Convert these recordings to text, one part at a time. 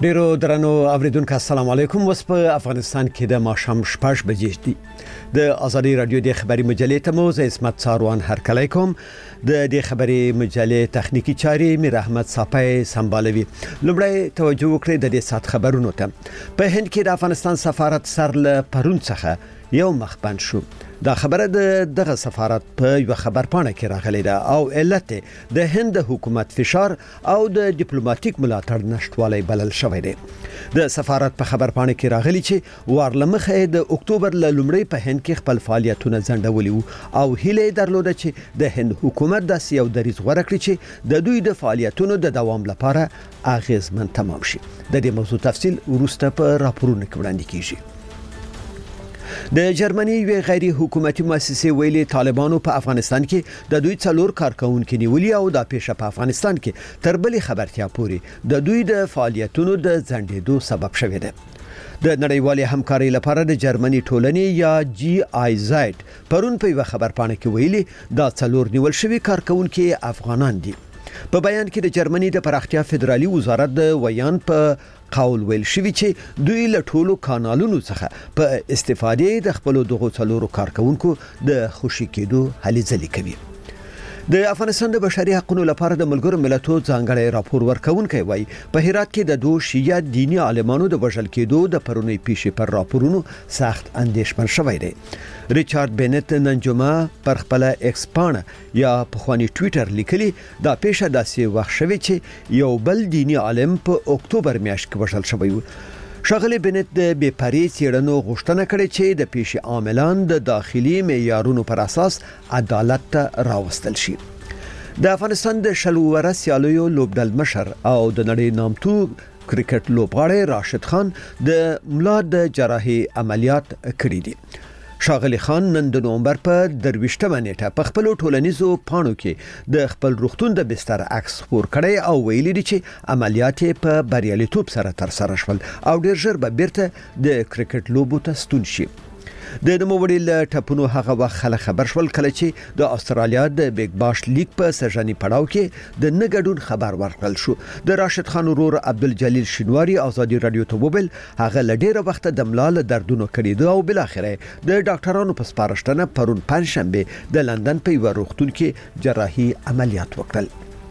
ډیرو درنو اوریدونکو السلام علیکم. اوس په افغانستان کې د ماښام 6 بجې دي. د ازادي رادیو د خبري مجلې ته مو زه اسمت څاروان هرکلی کوم. د دې خبري مجلې تخنیکی چاري میر احمد صافی سمبالوي. لومړی توجه وکړئ د دې سات خبرونو ته. په هند کې د افغانستان سفارت سر له پرون څخه یو مخبند شو. دا خبره دغه سفارت په یو خبرپاڼه کې راغلی ده او علت د هند حکومت فشار او د ډیپلوماټیک ملاتړ نشټوالی بلل شوی دی. د سفارت په خبرپاڼه کې راغلی چې وارلمخه د اکتوبر ل لومړی په هند کې خپل فعالیتونه ځنډولي او هیله درلوده چې د هند حکومت د سیاو دریز غوړه کړی چې د دوی د فعالیتونو د دوام لپاره اغیزمن تمام شي. د دې موضوع تفصیل وروسته په راپورونو کې وړاندې کیږي. د جرمني یو غیر حکومتي مؤسسې ویلي طالبانو په افغانستان کې د دوی څلور کارکونکو نیولي او د پیښه په افغانستان کې تر بلې خبرتیا پورې د دوی د فعالیتونو د ځنډېدو سبب شوی دی. د نړیوالې همکارۍ لپاره د جرمني ټولنې یا GIZ پرون په یو خبرپاڼه کې ویلي دا څلور نیول شوی کارکونکو افغانان دي. په بیان کې د جرمني د پراختیا فدرالي وزارت د ویان په قول ویل شوی چې دوی له ټولو کانالونو څخه په استفادې د خپل دغو څلورو کارکونکو د خوشی کېدو هلې ځلې کوي. د افغانستان د بشري حقوقو لپاره د ملګرو ملتونو ځانګړی راپور ورکونکي وایي په هرات کې د دوه شیعه دینی عالمانو د وژل کېدو د پرونی پیښې پر راپورونو سخت اندېښمن شوی دی. ریچارډ بینت نن جمعه پر خپل ایکس پاڼه یا په خواني ټوئیټر لیکلي دا پیښه داسې وخت شوی چې یو بل دینی عالم په اکتوبر میاشت کې وژل شوی و. شاغلی بنت د بیپاری څېړنو غوښتنه کړې چې د پیښې عاملان د داخلي معیارونو پر اساس عدالت ته راوستل شي. د افغانستان د شلوره سیالیو لوبډل مشر او د نړۍ نامتو کرکټ لوبغاړی راشد خان د ملا د جراحي عملیات کړی دي. شاغلی خان نن د نومبر په 23مه نیټه په خپل ټولنیزو پاڼو کې د خپل روغتون د بستر عکس خپور کړی او ویلي دي چې عملیات په بریالیتوب سره تر سره شول او ډیر ژر به بیرته د کرکټ لوبو ته ستون شي. د نوموړي له ټاپونو هغه وخت خلک خبر شول کله چې د استرالیا د بیگ باش لیگ په سرجاني پړاو کې د نګډون خبر ورکړل شو. د راشد خان ورور عبدالجلیل شینواری ازادي رادیو ته وویل هغه لډیره وخت د ملال دردونو کړی دی او بل اخره د ډاکټرانو په سپارښتنه پرون پنځشنبه د لندن په یو روغتون کې جراحي عملیات وکړل.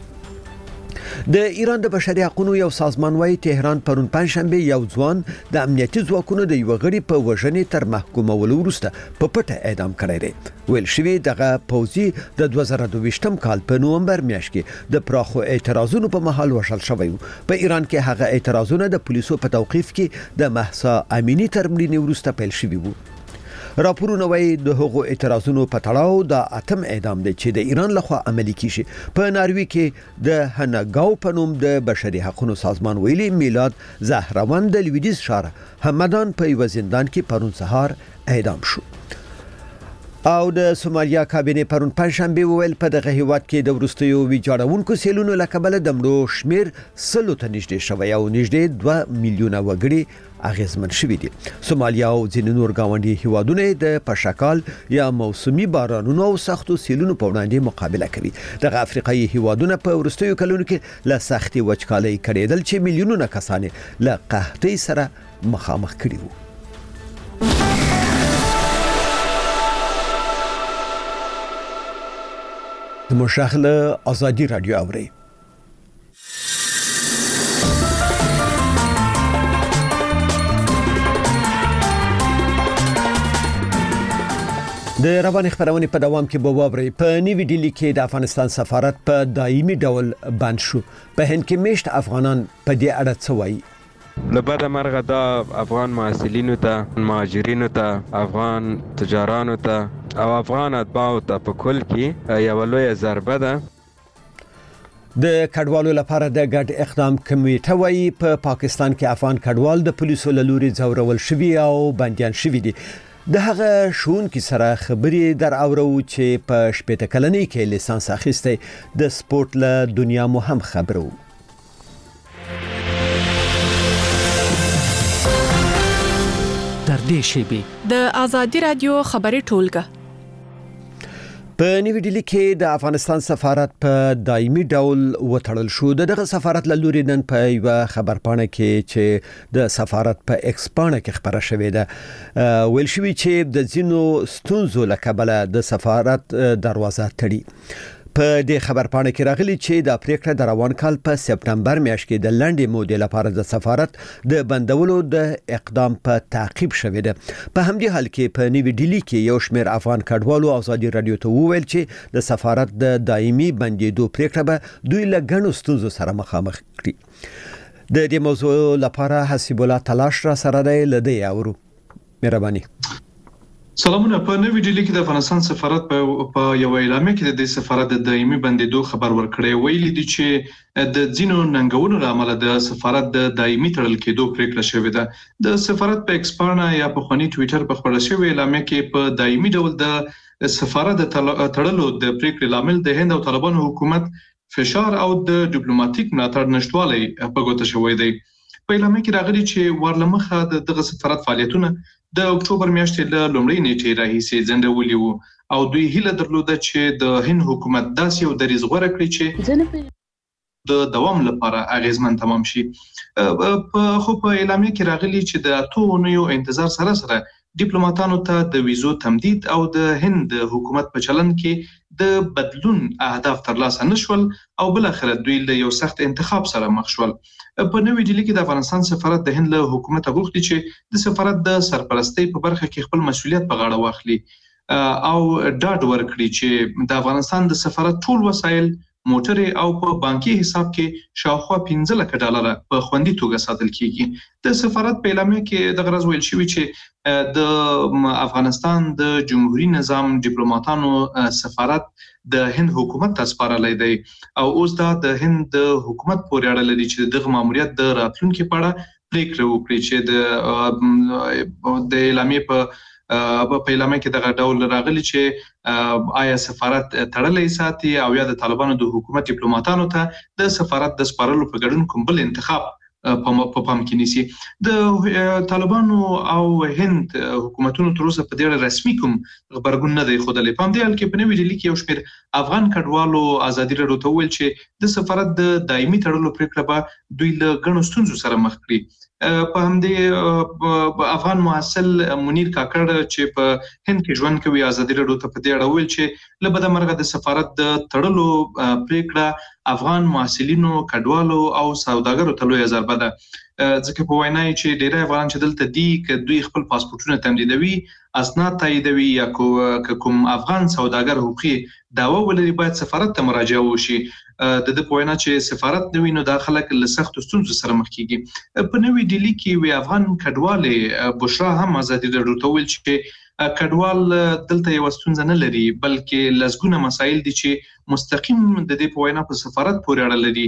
د ایران د بشري حقوقو یو سازمان وايي تهران پرون پنځشنبه یو ځوان د امنیتي ځواکونو د یو غړي په وژنې تر محکومولو وروسته په پټه اعدام کړی دی. ویل شوی دغه پوځي د 2022م کال په نومبر میاشت کې د پراخو اعتراضونو په مهال وژل شوی و. په ایران کې هغه اعتراضونه د پولیسو په توقيف کې د مهسا امینی تر مړینې وروسته پیل شوی وو. راپورونه وايي د هغو اعتراضونو په تړاو د اتم اعدام دی چې د ایران لخوا عملي کیږي. په ناروی کې د هنګاو په نوم د بشري حقوقو سازمان ویلي میلاد زهروان د لویدیز ښار همدان په یو زندان کې پرون سهار اعدام شو. او د سومالیا کابینه پرون پنځشنبه ویل په دغه هیواد کې د ورستیو ویجاړونکو سیلونو لکبل د مړو شمیر سلو ته نږدې شوی او نږدې 2 میلیونه وګړي اغیزمن شوی دي. سومالیا او ځینې نور گاونډي هیوادونه د پشکال یا موسمي بارانونو او سختو سیلونو په وړاندې مقابله کوي. دغه افریقایي هیوادونه په ورستیو کلونو کې له سختي وچکالۍ کړېدل چې میلیونونه کسان له قحطۍ سره مخامخ کړي وو. مشاهله ازادي رادیو اوري. د روان خبرونه په دوام کې بوابري په نیوی ډیلی کې د افغانستان سفارت په دایمي ډول بند شو. په هند کې مشت افغانان په دې اړه څه وایي؟ لبعد مرغه دا افغان محصلینو ته، مهاجرینو ته، افغان تجارانو ته او افغان اتباعو ته په کل کې یو لوی ضربه ده. د کډوالو لپاره د ګډ اقدام کمیټه وايي په پاکستان کې افغان کډوال د پولیسو له لوري ځورول شوي او بنديان شوي دي. د هغه شون کې سره خبرې در اورو چې په شپږ کلنۍ کې لیسانس اخیسته د سپورت له دنیا مو هم خبرو. در دې شیبې د ازادي رادیو خبري ټولګه په نیو ډیلی کې د افغانستان سفارت په دایمي ډول وتړل شو. دغه سفارت له لوري نن په یو خبرپاڼه کې چې د سفارت په ایکس پاڼه کې خبره شوې ده ویل شوی چې د ځینو ستونزو له کبله د سفارت دروازه تړي. په دې خبرپاڼه کې راغلي چې د پریکړه د روان کال په سپتمبر میاشت کې د لنډې مودې لپاره د سفارت د بندولو د اقدام په تعقیب شوې ده. په همدې حال کې په نیو ډیلی کې یو شمېر افغان کډوالو ازادي رادیو ته وویل چې د سفارت د دایمي بندیدو پریکړه به دوی له ګڼو ستونزو سره مخامخ کړي. د دې موضوع لپاره حسیب الله تلاش را سره دی. لدی اورو مهرباني. سلامونه. په نوې ډیلی کې د افغانستان سفارت په یو اعلامیه کې د سفارت د دایمي بندیدو خبر ورکړی. ویلي دي چې د ځینو ننګونو لامل د سفارت د دایمي تړل کېدو پریکړه شوې ده. د سفارت په ایکس پاڼه یا په خونی ټوئیټر په خبره شوې اعلامیه کې په دایمي ډول د سفارت د تړلو د پریکړې لامل د هند او طالبانو حکومت فشار او د ډیپلوماټیک ملاتړ نشټوالی په ګوته شوی دی. په اعلامیه کې راغلي چې ورلمخه دغه سفارت فعالیتونه د اکتوبر میاشتې له لومړۍ نیټې راهیسې ځنډولي وو او دوی هیله درلوده چې د هند حکومت داسې یو دریځ غوره کړي چې د دوام لپاره اغیزمن تمام شي. خو په اعلامیه کې راغلي چې د 8 اونیو انتظار سره ډیپلوماټانو ته د ویزو تمدید او د هند حکومت په چلن کې د بدلون اهداف ترلاسه نشول او بل اخر دوی له یو سخت انتخاب سره مخ شول. په نوې ډیلی کې د افغانستان سفارت د هند له حکومت غوښتي چې د سفارت د سرپرستۍ په برخه کې خپل مسؤلیت په غاړه واخلي او ډاډ ورکړي چې د افغانستان د سفارت ټول وسایل موټرې او په بانکي حساب کې شاوخوا 15 لک ډالر په خوندي توګه ساتل کیږي. د سفارت په اعلامیه کې د غرض ویل شوی چې د افغانستان د جمهوریت نظام ډیپلوماټانو سفارت د هند حکومت ته سپارلی دی او اوس دا د هند د حکومت پورې اړه لري چې دغه ماموریت د راتلونکو په اړه پریکړه وکړي چې د اعلامیه په اعلامیه کې دغه ډول راغلي چې آیا سفارت تړلې ساتي او یا د طالبانو د حکومت ډیپلوماټانو ته د سفارت د سپارلو په ګډون کوم بل انتخاب په پام کې نیسي. د طالبانو او هند حکومتونو تر اوسه په دې اړه رسمي کوم خبرګون نه دی خوده. په دې حال کې په نوې ډیلی کې یو شمېر افغان کډوالو ازادي رادیو ته ویل چې د سفارت د دایمي تړلو پریکړه به دوی له ګڼو ستونزو سره مخ کړي. په همدې افغان محصل منیر کاکړ چې په هند کې ژوند کوي ازادي رادیو ته په دې اړه ویل چې له بده مرغه د سفارت د تړلو پریکړه افغان محصلینو کډوالو او سوداګرو ته لوی ضربه ده. ځکه په وینا چې ډیری افغان چې دلته دي ک دوی خپل پاسپورتونه تمدیدوي اسناد تاییدوي یا کوم افغان سوداګر حقوقي دعوه ولري باید سفارت ته مراجعه وشي. د په وینا چې سفارت نوی نو د خلک له سخت ستونزو سره مخ کیږي. په نوې ډیلی کې وی افغان کډوالې بشرا هم ازادي رادیو ته ویل چې کډوال دلته یو ستونزه نه لري بلکې لزګونه مسایل دي چې مستقیم د دې په وینا په سفارت پورې اړه لري.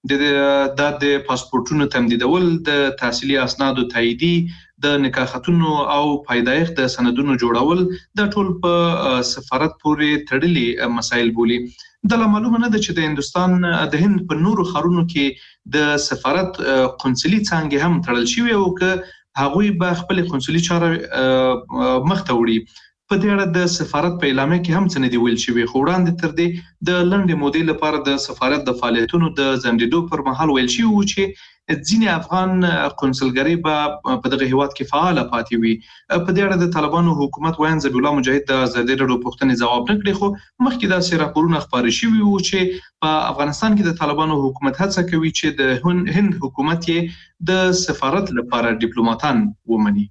د پاسپورتونو تمدیدول، د تحصیلي اسنادو تاییدي، د نکاحتونو او پیدایښت د سندونو جوړول د ټول په سفارت پورې تړلي مسایل بولي. د معلومه نه ده چې د هندستان د هند په نورو ښارونو کې د سفارت قونسلي څانګې هم تړل شوی او که هغوی به خپل قونسلي چاره مخ ته وړي. په دې اړه د سفارت په اعلامیه کې هم څه نه دی ویل شوی، خو وړاندې تر دې د لنډې مودې لپاره د سفارت د فعالیتونو د ځنډېدو پر مهال ویل شوی و چې ځینې افغان قونسلګرۍ به په دغه هیواد کې فعاله پاتې وي. په دې اړه د طالبانو حکومت وایي ذبیح الله مجاهد د ازادي رادیو پوښتنې ځواب نه کړی، خو مخکې داسې راپورونه خپاره شوي وو چې په افغانستان کې د طالبانو حکومت هڅه کوي چې د هند حکومت یې د سفارت لپاره ډیپلوماټان ومني.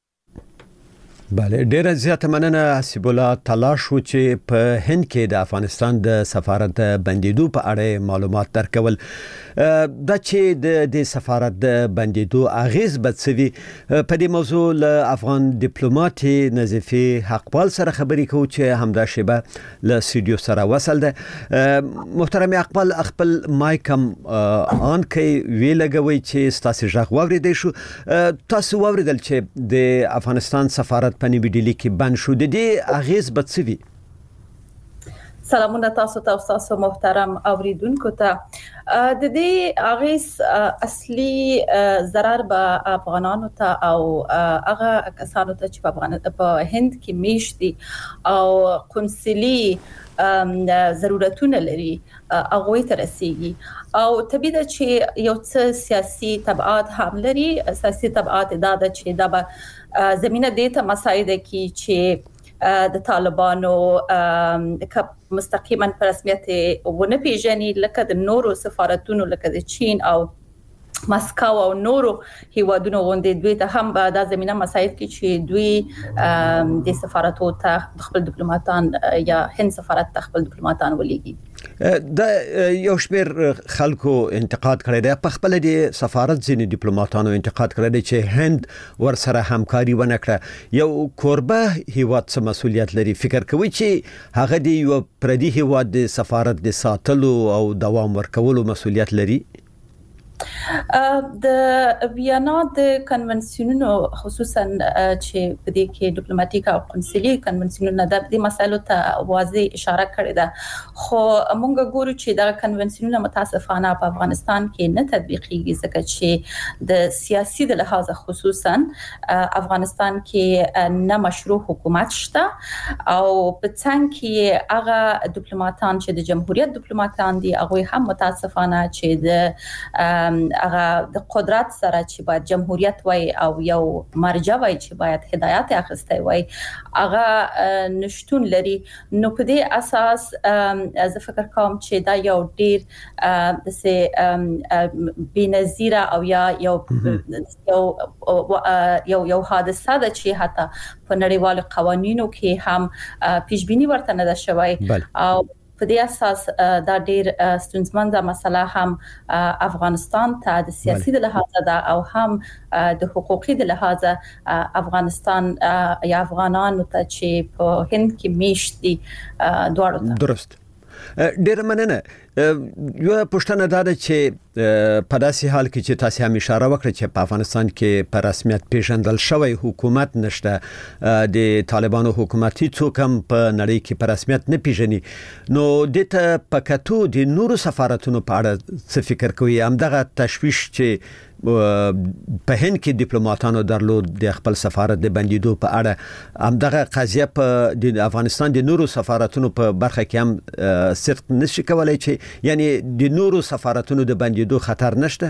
بله، ډیره زیاته مننه حسیب الله تلاش و چې په هند کې د افغانستان د سفارت بندیدو په اړه معلومات درکول. دا چې د سفارت د بندیدو اغیز بدسوي په دې موضوع له افغان ډیپلوماټ نظیفي حقپال سره خبرې کوو چې همدا شیبه له سټوډیو سره وصل ده. محترم حقپال، خپل مایک هم آن کوي، وی لګوي چې ستاسو ژغ واوریدل شو. تاسو واوریدل چې د افغانستان سفارت په نیو ډیلی کې بند شو، د دې اغیز بدسوي؟ سلامونه تاسو ته او تاسو محترم اوریدونکو ته. د دې اغیز اصلي ضرر به افغانانو ته او هغه کسانو ته چې په هند کې میشتي او قونسلي ضرورتونه لري هغه ته رسیږي او طبيعي ده چې یو څه سیاسي تبعات هم لري. سیاسي تبعات دا ده چې دا به زمينه دیته مساعده کی چې د طالبانو مستقیما په رسمیت ونه پیژني لکه د نورو سفارتونو لکه د چین او مسکو او نورو هیوادونو غونډې دوی ته هم دا زمينه مساعد کی چې دوی د سفارتو ته خپل ډیپلوماټان یا هند سفارت ته خپل ډیپلوماټان ولېږي. دا یو شمیر خلکو انتقاد کړی دی په خپل د سفارت ځینې ډیپلوماټانو انتقاد کړی دی چې هند ورسره همکاري ونه کړه. یو کوربه هیواد څه مسولیت لري؟ فکر کوي چې هغه د یو پردي هیواد د سفارت د ساتلو او دوام ورکولو مسولیت لري؟ د ویانا د کنونسیونونو خصوصا چې په دې کې ډیپلوماټیک او قونسلي کنونسیونونو د مسایلو ته واضح اشاره کړې ده، خو موږ ګورو چې دا کنونسیونونه متاسفانه په افغانستان کې نه تطبیقيږي ځکه چې د سیاسي د لحاظ خصوصا افغانستان کې نه مشروع حکومت شته او په څنګه کې هغه ډیپلوماټان چې د جمهوریت ډیپلوماټان دي هغه هم متاسفانه چې د هغه د قدرت سره چې باید جمهوریت وای او یو مرجع وای چې باید هدایت اخیسته وای هغه نشټون لري. نو په دې اساس زه فکر کوم چې دا یو ډیر د سه بنظیره او یا یو حادثه ده چې حتی په نړیوالو قوانینو کې هم پیشبینی ورته نه ده شوی او په دې اساس دا ډیر ستونزمنده مسله هم افغانستان ته د سیاسي د لحاظ ده او هم د حقوقي د لحاظ افغانستان یا افغانانو ته چې په هند کې میشتي دواړو ته. درست. ډیر مننه. یو پښتنه دا ده چې په داسې حال کې چې تاسو هم اشاره وکړه چې په افغانستان کې په رسمیت پیژندل شوی حکومت نشته، د طالبانو حکومتي څوک هم په نړۍ کې په رسمیت نه پیژني، نو دته پکاتو د نورو سفارتونو په اړه څه فکر کوي؟ همدغه تشویش چې په هند کې ډیپلوماټانو درلود د خپل سفارت د بندیدو په اړه، همدغه قضیه په د افغانستان د نورو سفارتونو په برخه کې هم صدق نشي کولای چې یعنی د نورو سفارتونو د بندیدو خطر نشته؟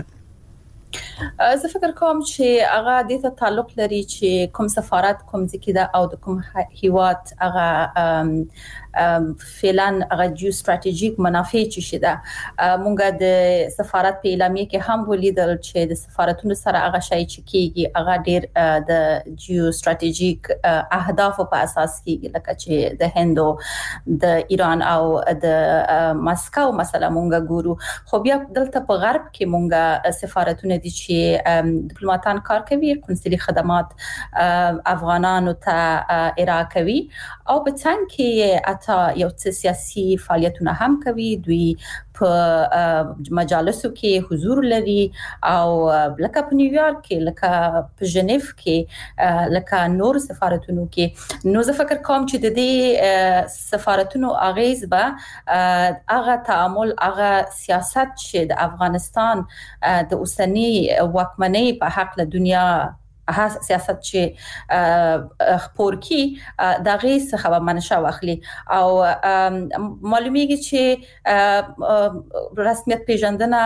زه فکر کوم چې هغه د ته تعلق لري چې کوم سفارت کوم ځکه دا او د کوم هیواد هغه فعلا هغه جیو استراتیژیک منافع چې شته. مونږ د سفارت په اعلامیه کې هم ولیدل چې د سفارتونو سره هغه شای چې کیږي هغه ډیر د جیو استراتیژیک اهداف په اساس کیږي، لکه چې د هند د ایران او د مسکو مثلا مونږ ګورو. خو بیا دلته په غرب کې مونږ سفارتونه دي چې ډیپلوماټان کار کوي، قونسلي خدمات افغانانو ته ارائه کوي او په څنګه کې یو څه سیاسي فعالیتونه هم کوي. دوی په مجالسو کې حضور لري او لکه په نیویارک کې، لکه په ژنیف کې، لکه نور سفارتونو کې. نو زه فکر کوم چې د دې سفارتونو اغیز به هغه تعامل هغه سیاست چې د افغانستان د اوسنی واکمنۍ په حق له دنیا سیاست چې خپور کی دا غي څخه منشأ واخلي او معلومیږي چې رسمیت پیژندنه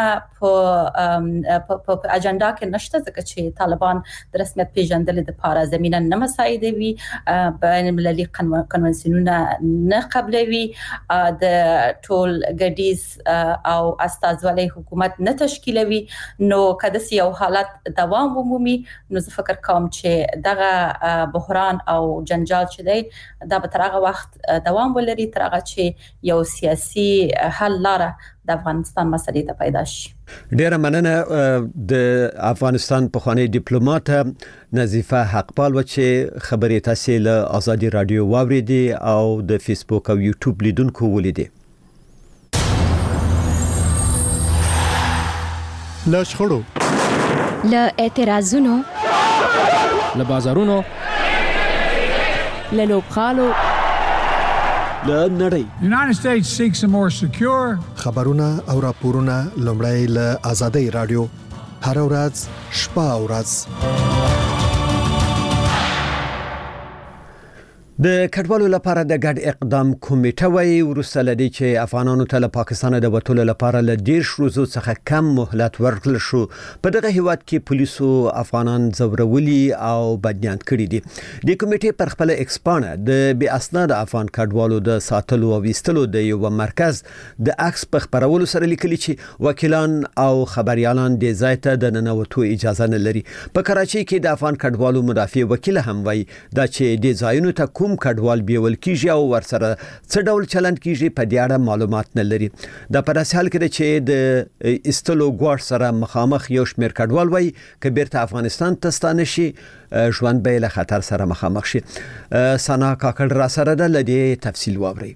په اجنډا کې نشته ځکه چې طالبان د رسمیت پیژندل د لپاره زمينه نه مساعدوي، بین المللي کنونسیونونه نه قبلوي، د ټول ګډیز او استازولۍ حکومت نه تشکیلوي. نو کله چې یو حالت دوام ومومي نو زه فکر کوم چې دغه بحران او جنجال چې دی دا به تر هغه وخت دوام ولري تر هغه چې یو سیاسي حل لاره د افغانستان مسلې ته پیدا شي. ډیره مننه. د افغانستان پخوانی ډیپلوماټ نظیفه حقپال و چې خبرې تاسو له آزادي رادیو واوریدي او د فیسبوک او یوټیوب لیدونکو ولیدي. له شخړو، له اعتراضونو، له بازارونو، له لوبغالو لنړۍ. United States seeks a more secure خبرونه او راپورونه لومړی له آزادۍ رادیو هر ورځ شپه او ورځ. د کډوالو لپاره د ګډ اقدام کمیټه وایي وروسته لدی چې افغانانو ته له پاکستان د وټولو لپاره له 10 ورځو څخه کم مهلت ورکړل شو. په دغه هیواد کې پولیسو افغانان زورولي او بدنیان کړي دي. د کمیټې پر خپل ایکسپانه د بې اسناد افغان کډوالو د ساتلو او وستلو د یو مرکز د عکس په خبرولو سره لیکلي چې وکیلان او خبريالان د ځای ته د ننوتو اجازه نه لري. په کراچۍ کې د افغان کډوالو مدافع وکیل هم وایي دا چې د ځایونو ته کوم کډوال بیول کیږي او ورسره څه ډول چلند کیږي په دې اړه معلومات نه لري. دا په داسې حال کې چې د استلو ګواړ سره مخامخ یو شمېر کډوال وایي چې بیرته افغانستان ته ستانه شي ژوند به له خطر سره مخامخ شي. سنا کاکړ را سره د لدی تفصیل واوري.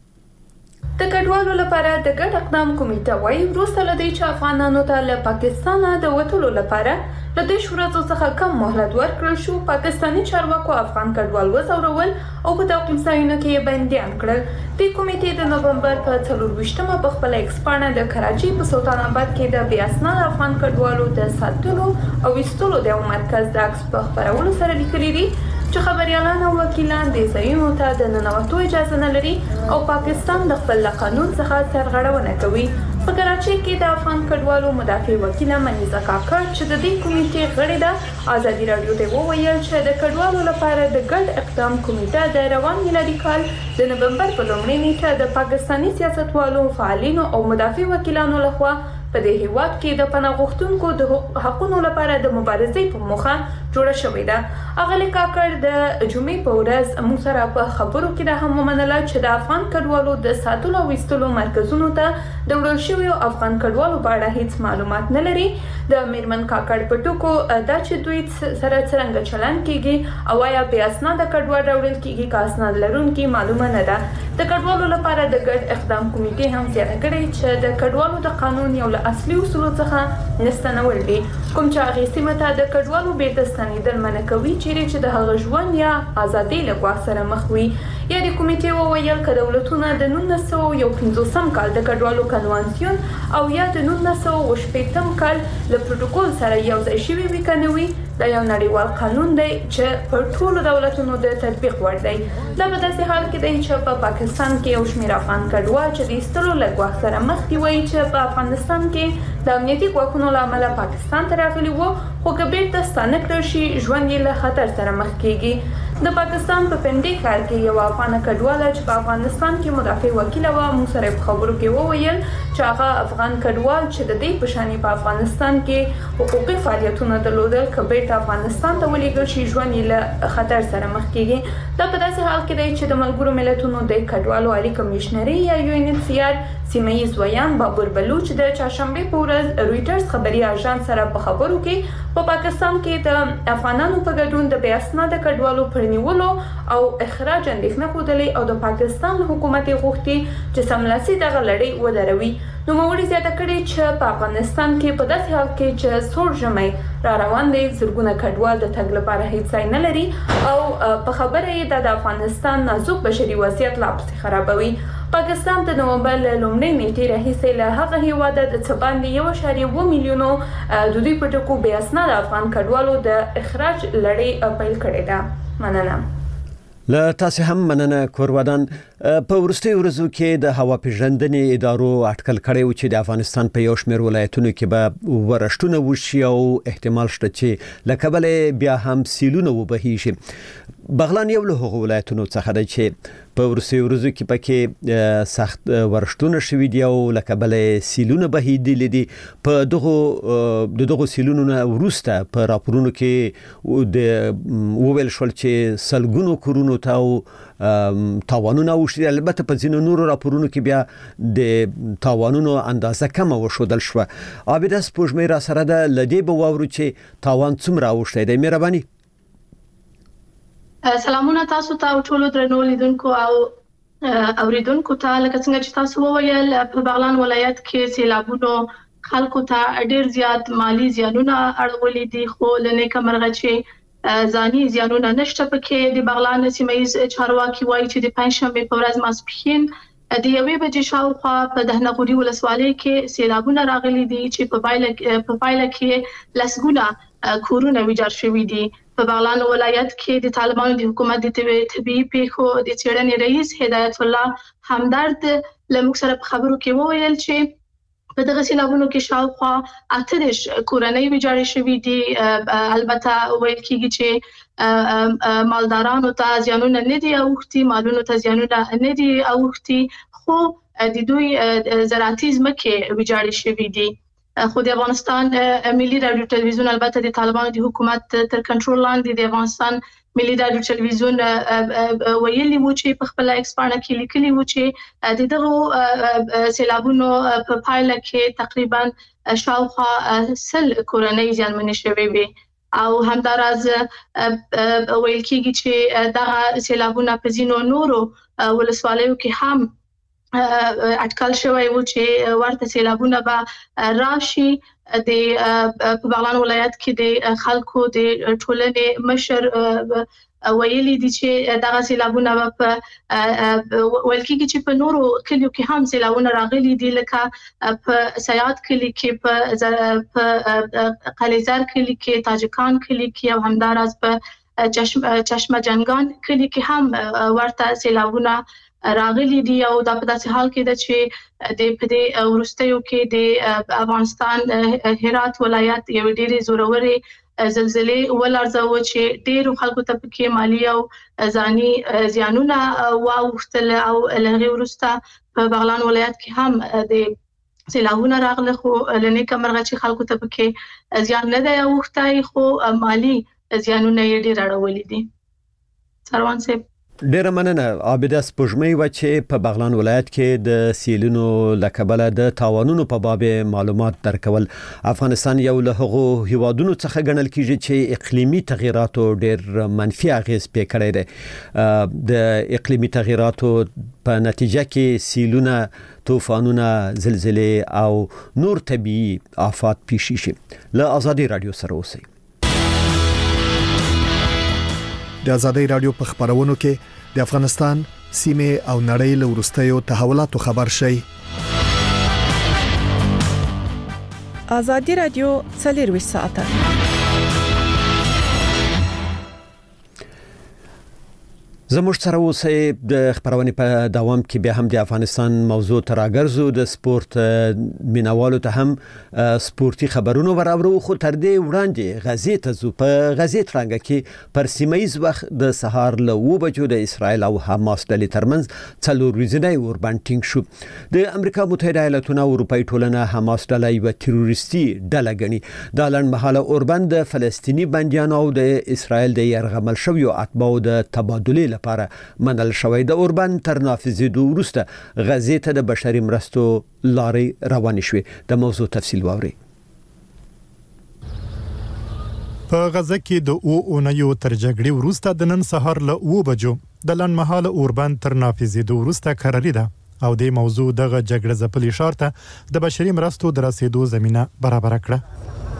د کډوالو لپاره د ګډ اقدام کمیټه وايي وروسته لدی چې افغانانو ته له پاکستان د وټولو لپاره له 10 ورځو څخه کم مهلت ورکړل شو. پاکستاني چارواکو افغان کډوال وزورول او په توقيف ځایونو کې بنديان کړل. د کمیټې د نومبر په 24مه په خپل ایکسپانه د کراچۍ په سلطان آباد کې د بې اسناد افغان کډوالو د ساتلو او وستلو د مرکز د عکس په خبرولو سره لیکلي دي چې خبريالان او وکیلان د ځایونو ته د ننوتو اجازه نه لري او پاکستان د خپل قانون څخه سرغړونه کوي. په کراچۍ کې د افغان کډوالو مدافع وکیل منیزه کاکړ چې د دې کمیټې غړې ده آزادي رادیو ته وویل چې د کډوالو لپاره د ګډ اقدام کمیټه د روان میلادي کال د نومبر په لومړۍ نیټه د پاکستاني سیاستوالو فعالینو او مدافع وکیلانو لخوا په دې هیواد کې د پناه غوښتونکو د حقوقو لپاره د مبارزې په موخه جوړه شوې ده. اغلی کاکړ د جمعې په ورځ موږ سره په خبرو کې د هم ومنله چې د افغان کډوالو د ساتلو او وستلو مرکزونو ته د وړل شویو افغان کډوالو په اړه هیڅ معلومات نه لري. د میرمن کاکړ په ټکو دا چې دوی سره څنګه چلند کیږي او یا بې اسناد کډوال راوړل کیږي که اسناد لرونکي معلومه نه ده. د کډوالو لپاره د ګډ اقدام کمیټې هم زیاته کړې چې د کډوالو د قانون یو اصلي اصولو څخه نستنول دي کوم چې هغه سیمه ته د کډوالو بیرته ستنېدل منع کوي چې د هغه ژوند یا ازادي له ګواښ سره مخ وي. یا د کمیټې وویل چې دولتونه د 1950 کال د کډوالو کنوانسیون او یا د 1980 کال له پروتوکول سره یو ځای شوی وي کنه وي دا یو نړیوال قانون دی چې پر ټولو دولتونو د تطبیق وړ دی. دا په داسې حال کې دی چې په پاکستان کې یو شمېر افغان کډوال چې د ایستلو له ګواښ سره مخ دي وایي چې په افغانستان کې د امنیتي ځواکونو له امله پاکستان ته راغلي وو خو که بیرته ستانه کړل شي ژوند یې له خطر سره مخ کیږي. د پاکستان په پنډي ښار کې یو افغان کډواله چې په افغانستان کې مدافع وکیل و موږ سره په خبرو کې وویل چې هغه افغان کډوال چې د دې په شان په افغانستان کې حقوقي فعالیتونه درلودل که بیرته افغانستان ته ولېږل شي ژوند یې له خطر سره مخ کیږي. دا په داسې حال کې دی چې د ملګرو ملتونو د کډوالو عالی کمشنري یا UNHCR سیمه‌ییز ویان بابر بلوچ د چهارشنبه په ورځ رويټرز خبري اژانس سره په خبرو کې په پاکستان کې د افغانانو په ګډون د بې اسناد کډوالو پرنیولو او اخراج اندېښنه ښودلې او د پاکستان حکومت غوښتي چې سملاسي دغه لړۍ ودروي. نو موري زیاته کړي چې په افغانستان کې په داسې حال کې چې سور ژمي را روان دي زرګونه کډوال د تګ لپاره هیڅ ځای نه لري او په خبره یې د افغانستان نازک بشري وضعیت لا پسې خرابوي. پاکستان د نومبر له لومړۍ نیټې راهیسې له هغه هیواده د څه باندې 1.2 میلیونو د دوی په ټکو بې اسناد افغان کډوالو د اخراج لړۍ پیل کړې ده. مننه. له تاسو هم مننه کورودان. په ورستي ورځو کې د هوا پیژندنې ادارو اټکل کړی و چې د افغانستان په یو شمېر ولایتونو کې به ورښتونه وشي او احتمال شته چې لکبل بیا هم سیلونه وبهیږي. بغلان یو له هغو ولایتونو څخه دی چې په ورستي ورځو کې پکې سخت ورښتونه شوي دي او لکبل سیلونه بهیدلي دي. په دغه سیلونو نه وروسته په راپورونو کې د وویل شول چې سلګونو کورونو ته تاوانونه وشي. البته په ځینو نورو راپورونو کې بیا د تاوانونو اندازه کم وشودل شو. عابده سپوږمۍ را سره ده لدی به واورو چې تاوان څومره اوښتی دی. مهرباني. سلامونه تاسو ته او ټولو درنو لیدونکو او اوریدونکو ته. لکه څنګه چې تاسو وویل په بغلان ولایت کې سیلابونو خلکو ته ډیر زیات مالی زیانونه اړولې دي خو لنیکه مرغه چې ځاني زیانونه نشته پکې. د بغلان سیمایز چارواکي وایي چې د پنځشنبه په ورځ ماسپښین د 1 بجې شاوخوا په دهنغوري ولسوالۍ کې سیلابونه راغلي دي چې په پایله کې لسګونه کورونه ویجاړ شوي دي. په بغلان ولایت کې د طالبانو د حکومت د طبيعي پیښو د چېړنې رئیس هدایت الله همدرد لموږ سره په خبرو کې وویل چې په دغه سیلابونو کې شاوخوا 8 کورنۍ ویجاړې شوې دي. البته ویل کېږي چې مالدارانو ته زیانونه نه دي اوختي، مالونو ته زیانونه نه دي اوختي، خو د دوی زراعتي ځمکې ویجاړې شوې دي. خو د افغانستان ملي رادیو ټلویزیون البته د طالبانو د حکومت تر کنټرول لاندې د افغانستان ملي رادیو ټلویزیون ویلي و چې په خپل ایکسپانه کې لیکلي و چې دغه سیلابونو په پایله کې تقریبا شاوخوا 100 کورنۍ زیانمنې شوې وي او همداراز ویل کېږي چې دغه سیلابونه په ځینو نورو ولسوالیو کې هم اټکل شوی و چې ورته سیلابونه به راشي. د بغلان ولایت کې د خلکو د ټولنې مشر ویلي دي چې دغه سیلابونه په ویل کېږي چې په نورو کلیو کې هم سیلابونه راغلي دي، لکه په سیاد کلی کې، په قلیزر کلی کې، تاجکان کلی کې او همداراز په چشمه جنگان کلی کې هم ورته سیلابونه راغلي دي. او د په داسې حال کې ده چې د په ورستیو کې د افغانستان هرات ولایت یو ډېری زوروري زلزلې ولرزو چې ډېر خلکو ته پکې مالی او ځاني زیانونه واوښتل او لغې ورسته په بغلان ولایت کې هم د سیلابونه راغله، خو لنې کمرغه چې خلکو ته پکې زیان نه دی اوښتای خو مالی زیانونه یې ډېر اړولې دي. سروان صاحب ډیره مننه. عابده سپوږمۍ و چې په بغلان ولایت کې د سیلونو لکبله د تاوانونو په باب معلومات درکول. افغانستان یو له هغو هیوادونو څخه ګڼل کیږي چې اقلیمي تغیراتو ډیر منفي اغیز پې کړی دی. د اقلیمي تغیراتو په نتیجه کې سیلونه، طوفانونه، زلزلې او نور طبيعي آفات پیښ شي. له آزادي رادیو سره اوسئ. د آزادۍ رادیو په خبرونو کې د افغانستان سیمه او نړۍ له ورستیو تحولاتو خبر شي. آزادۍ رادیو 24 ساعته. زموږ سره اوسئ. د خبرونې په دوام کې بیا هم د افغانستان موضوع تر راګرځو. د سپورت مینوالو ته هم سپورتي خبرونه وراورو، خو تر دې وړاندې غزې ته ځو. په غزې ترانګه کې پر سیمایي وخت د سهار له 2 بجو د اسرائیل او حماس ډلې ترمنځ 4 ورځې اوربند ټینګ شو. د امریکا متحده ایالاتونو او اروپאי ټولنه حماس ډله یو تروریستي ډله ګڼي. د لنډمهاله اوربند د فلسطینی بندیانو او د اسرائیل د يرغمل شویو اتباعو د تبادله لپاره منل شوی. د اوربند تر نافذېدو وروسته غزې ته د بشري مرستو لارې روانې شوې. د موضوع تفصیل واورئ. په غزه کې د اونیو تر جګړې وروسته د نن سهار له 2 بجو د لنډمهاله اوربند تر نافذېدو وروسته قراري ده او د موضوع دغه جګړه ځپلې شارته د بشري مرستو د رسیدو زمينه برابر کړه.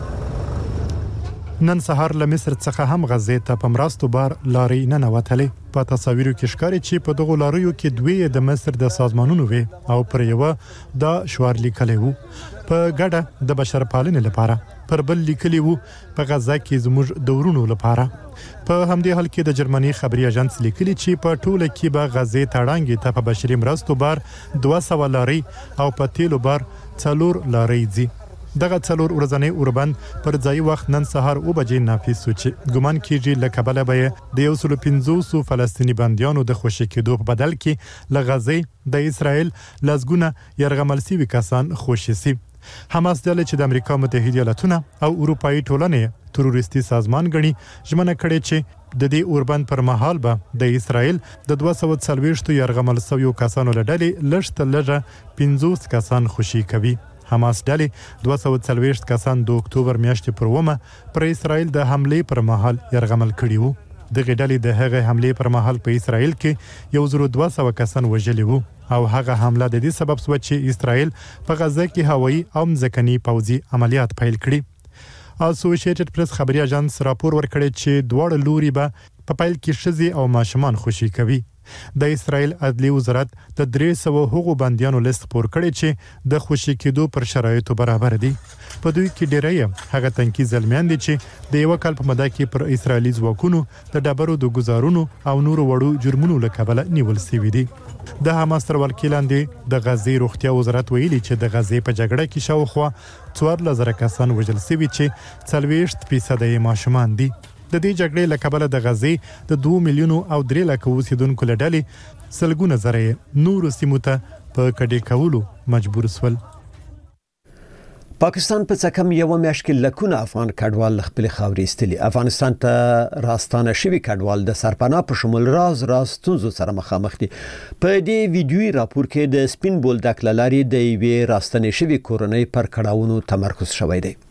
نن سهار له مصر څخه هم غزې ته په مرستو بار لارې نه نوتلې. په تصاویرو کې ښکاري چې په دغه لاریو کې دوی د مصر د سازمانونو وي او پر یو د شوار لیکلي وو په ګډه د بشرپالنې لپاره، پر بل لیکلي وو په غزه کې زموږ دورونو لپاره. په همدې حال کې د جرمني خبري اژانس لیکلي چې په ټوله کې به غزې تړانګې ته په بشري مرستو بار 200 لارې او په تیلو بار 4 لارې دي. دغه 4 ورځنی اوربند پر ځای وخت نن سهار 2 بجې نافذ شو چې ګمان کیږي لکه بل به د 150 فلسطینی بندیانو د خوشی کېدو په بدل کې لغزې د اسرائیل لزګونه يرغمل سوي کسان خوشی سي. حماس ډله چې د امریکا متحده ایالاتونو او اروپאי ټولنې تروریستي سازمان غني ژمنه کړې چې د دې اوربند پر مهال به د اسرائیل د 240 يرغمل سوي کسانو لړلې لږ لږه 50 کسان خوشی کوي. حماس ډلې 240 کسان د اکتوبر میاشتې پر 1 پر اسرائیل د حمله پر مهال يرغمل کړي وو. دغه ډلې د هغه حمله پر مهال په اسرائیل کې 1200 کسان وژلي وو او هغه حمله د دې سبب شو چې اسرائیل په غزه کې هوایي او ځمکني پوځي عملیات پیل کړي. اسوسییټډ پریس خبري اژانس راپور ورکړی چې دواړه لوري به په پیل کې شذي او ماشومان خوشي کوي. د اسرائیل عدلي وزارت د 300 هغو بنديانو لیست خپور کړی چې د خوشي کېدو پر شرایطو برابر دي. په دوی کې ډېری هغه تنکي ځلمیان دي چې د یو کال په موده کې پر اسرائیلي ځواکونو د ډبرو د گزارونو او نورو وړو جرمونو له کبله نیول شوي دي. د حماس تر ولکې لاندې د غزې روغتیا وزارت ویلي چې د غزې په جګړه کې شاوخوا 14,000 کسان وژل شوي چې 40% یې ماشومان دي. د دې جګړې له کبله د غزې د 2 میلیونو او 3 لک اوسیدونکو له ډلې سلګونه زره نور سیمو ته په کډې کولو مجبور شول. پاکستان په څکم یو میاشت کې لکونه افغان کډوال خپل خاورې استلي. افغانستان ته راستانه شوی کډوال د سرپناه په شمول راز ستونزو سره مخامخ دي. په دې ویډیوي راپور کې د سپین بولدک لاري د یوې راستنې شوی کورنۍ پر کډاوونو تمرکز شوی دی.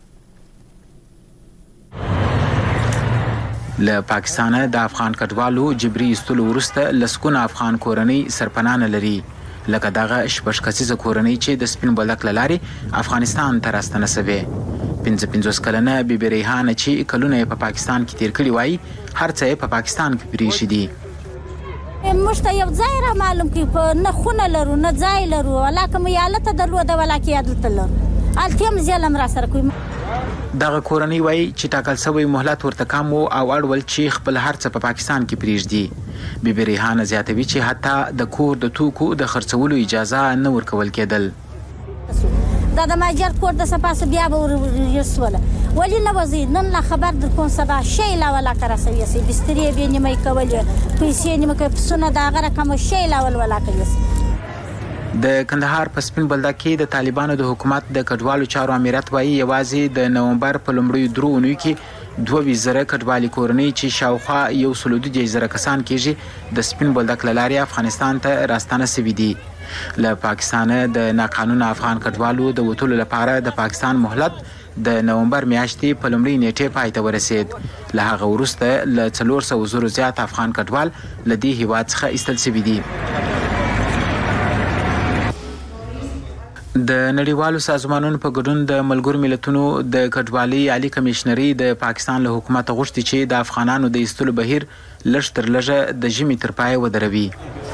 له پاکستانه د افغان کډوالو جبري استلو ورسته لسکونه افغان کورنۍ سرپناه لري. لکه دغه شپږ کسیزه کورنۍ چې د سپین بولدک لاري افغانستان ته راستنه شوه. 55 کلنه بیبي ریحانه چې کلونه په پاکستان کې تیر کړي وای، هر څه په پاکستان کې پریښي دي. موږ ته یو ځای را معلوم کې په نه خونه لرو نه ځای لرو، ولاکه مې یالته درلوده ولاکه یادته لرو التیم ظلم را سره کوي. دغه کورنۍ وای چې ټاکل شوی مهلت ورته کم او اړول چې خپل هرڅه په پاکستان کې پریږدي. بیبي ریحانه زیاتوي چې حتی د کور د توکو د خرڅولو اجازه نه ورکول کېدل. دا د ماجر کور د سپاس بیا ورسوله ولی نه وزي نن لا خبر در کوم سبا شی لا ولا کرا سوي سي بستري به نیمه کول پیسې نیمه کې پسونه دا غره کوم شی لا ولا کوي. د کندهار په سپین بولدک کې د طالبانو د حکومت د کډوالو چارو امارت وایي یوازې د نومبر په لومړیو درو اونیو کې 2000 کډوالي کورنۍ چې شاوخوا 120,000 کسان کېږي د سپین بولدک لاري افغانستان ته راستانه شوي دي. له پاکستانه د ناقانونه افغان کډوالو د وټولو لپاره د پاکستان مهلت د نومبر میاشتې په لومړۍ نیټه پای ته ورسید. له هغه وروسته له 400 زیات افغان کډوال له دې هیواد څخه ایستل شوي دي. د نړیوالو سازمانونو په ګډون د ملګرو ملتونو د کډوالۍ عالی کمشنري د پاکستان له حکومت غوښتي چې د افغانانو د ایستلو بهیر لږ تر لږه د ژمي تر پای ودروي.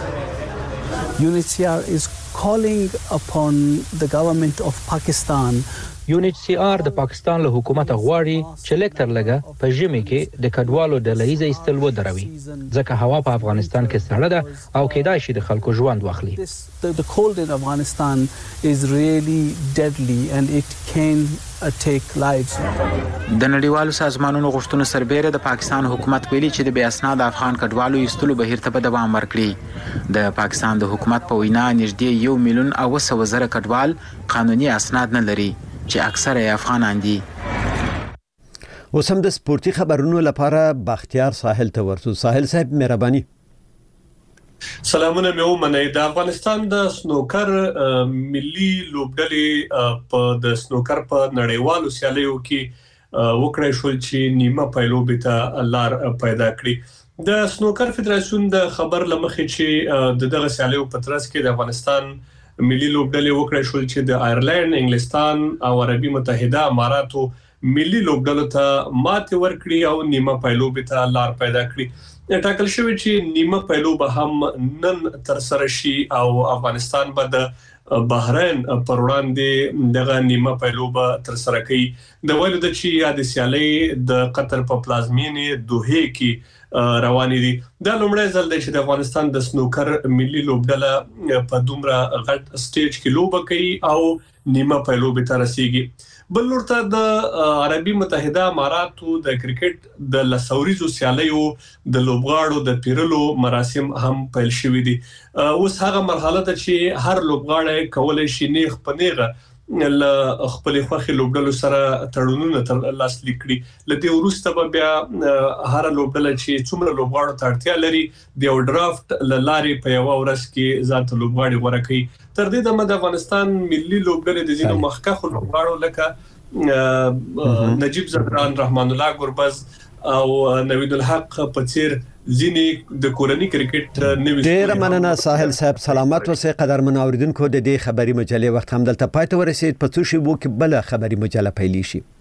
UNHCR is calling upon the government of Pakistan. UNHCR د پاکستان له حکومت غواړي چې لیکتر لګه په ژمي کې د کډوالو د لایزه ایستل ودروي ځکه هوا په افغانستان کې سړه ده او کېدای شي د خلکو ژوند واخلي. The cold in Afghanistan is really deadly and it can take lives. د نړیوالو سازمانونو غوښتنو سربېره د پاکستان حکومت ویلي چې د بې اسناد افغان کډوالو ایستلو بهیر ته به دوام ورکړي. د پاکستان د حکومت په وینا نږدې 1,900,000 کډوال قانوني اسناد نه لري چې اکثره افغانان دي. اوس هم د سپورتي خبرونو لپاره بختیار ساحل ته ورسو. ساحل صاحب مهرباني. سلامونه مې ومنئ. د افغانستان د سنوکر ملي لوبډلې په د سنوکر په نړیوالو سیالیو کې وکړای شو چې نیمه پایلوبې ته لار پیدا کړي. د سنوکر فدراسیون د خبر لمخې چې دغه سیالیو په ترڅ کې د افغانستان ملي لوبډلې وکړای شو چې د آیرلند، انګلستان او عربي متحده اماراتو ملي لوبډلو ته ماته ورکړي او نیمه پایلوبې ته لار پیدا کړي. ټاکل شوی چې نیمه پایلوبه هم نن تر سره شي او افغانستان به د بحرین پر وړاندې دغه نیمه پایلوبه تر سره کوي. د ویلو د چې یاد سیالي د قطر په پلازمینې دوحه کې روانې دي. دا لومړی ځل دی چې د افغانستان د سنوکر ملي لوبډله په دومره غټ سټیج کې لوبه کوي او نیمه پایلوبه ته رسیږي. بل لورته د عربي متحده اماراتو د کرکټ د لسوریزو سیالیو د لوبغاړو د پیرلو مراسم هم پیل شوې دي. اوس هغه مرحله ده چې هر لوبغاړی کولای شي نیغ په نیغه ل خپل خوخي لوبډلو سره تړونونه تر لاس لیکړي. لدې وروسته به بیا هر لوبډله چې څومره لوبغاړو ته اړتیا لري د یو ډرافت لارې په یو ورځ کې ځان ته لوبغاړي ورکړي. تر دې دمه د افغانستان ملي لوبډلې د ځینو مخکښو لوبغاړو لکه نجیب زهران، رحمان الله ګربز او نوید الحق په څیر ځینې د کورنۍ کرکټ نوې. ډیر مننه ساحل صاحب. سلامت اوسئ. قدرمن اوریدونکو د دې خبري مجلې وخت هم دلته پاتې ورسید. په څو شی وو کې بل خبري مجله پیلې شي.